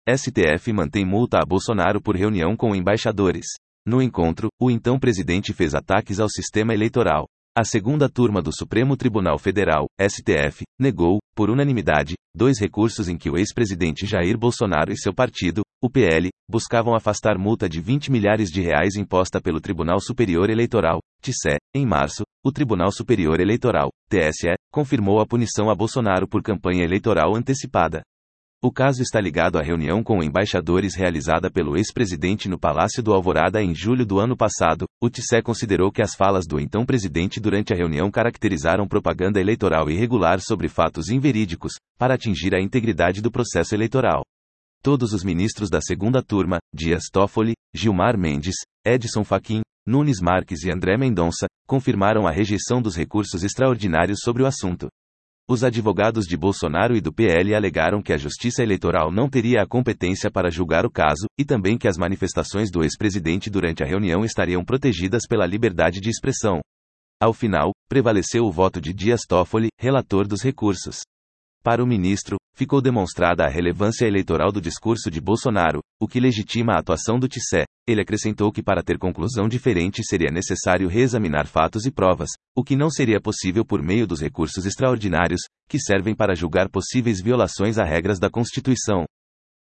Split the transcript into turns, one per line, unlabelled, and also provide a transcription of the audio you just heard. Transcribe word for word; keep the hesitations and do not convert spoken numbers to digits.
S T F mantém multa a Bolsonaro por reunião com embaixadores. No encontro, o então presidente fez ataques ao sistema eleitoral. A segunda turma do Supremo Tribunal Federal, S T F, negou, por unanimidade, dois recursos em que o ex-presidente Jair Bolsonaro e seu partido, o P L, buscavam afastar multa de vinte milhares de reais imposta pelo Tribunal Superior Eleitoral, T S E. Em março, o Tribunal Superior Eleitoral, T S E, confirmou a punição a Bolsonaro por campanha eleitoral antecipada. O caso está ligado à reunião com embaixadores realizada pelo ex-presidente no Palácio do Alvorada em julho do ano passado. O T S E considerou que as falas do então presidente durante a reunião caracterizaram propaganda eleitoral irregular sobre fatos inverídicos, para atingir a integridade do processo eleitoral. Todos os ministros da segunda turma, Dias Toffoli, Gilmar Mendes, Edson Fachin, Nunes Marques e André Mendonça, confirmaram a rejeição dos recursos extraordinários sobre o assunto. Os advogados de Bolsonaro e do P L alegaram que a Justiça Eleitoral não teria a competência para julgar o caso, e também que as manifestações do ex-presidente durante a reunião estariam protegidas pela liberdade de expressão. Ao final, prevaleceu o voto de Dias Toffoli, relator dos recursos. Para o ministro, ficou demonstrada a relevância eleitoral do discurso de Bolsonaro, o que legitima a atuação do T S E. Ele acrescentou que para ter conclusão diferente seria necessário reexaminar fatos e provas, o que não seria possível por meio dos recursos extraordinários, que servem para julgar possíveis violações a regras da Constituição.